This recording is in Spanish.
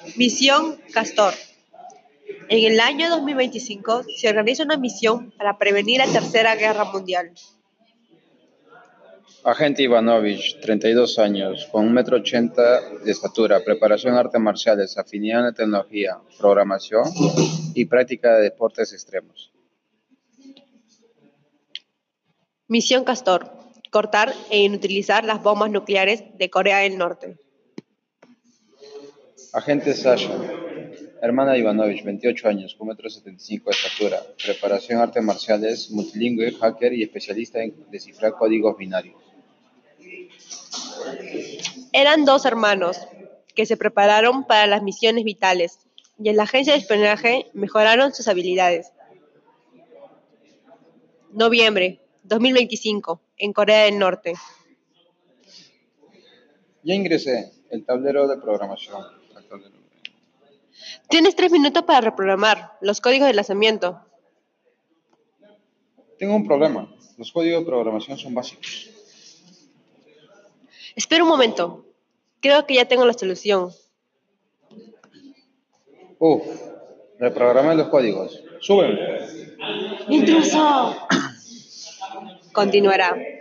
Misión Castor. En el año 2025 se organiza una misión para prevenir la Tercera Guerra Mundial. Agente Ivanovich, 32 años, con 1,80 m de estatura, preparación artes marciales, afinidad en la tecnología, programación y práctica de deportes extremos. Misión Castor. Cortar e inutilizar las bombas nucleares de Corea del Norte. Agente Sasha, hermana de Ivanovich, 28 años, con 1,75 m de estatura, preparación artes marciales, multilingüe, hacker y especialista en descifrar códigos binarios. Eran dos hermanos que se prepararon para las misiones vitales y en la agencia de espionaje mejoraron sus habilidades. Noviembre 2025, en Corea del Norte. Ya ingresé, el tablero de programación. Tienes 3 minutos para reprogramar los códigos de lanzamiento. Tengo un problema, los códigos de programación son básicos. Espera un momento. Creo que ya tengo la solución. Reprogramé los códigos. ¡Súbeme! ¡Intruso! Continuará.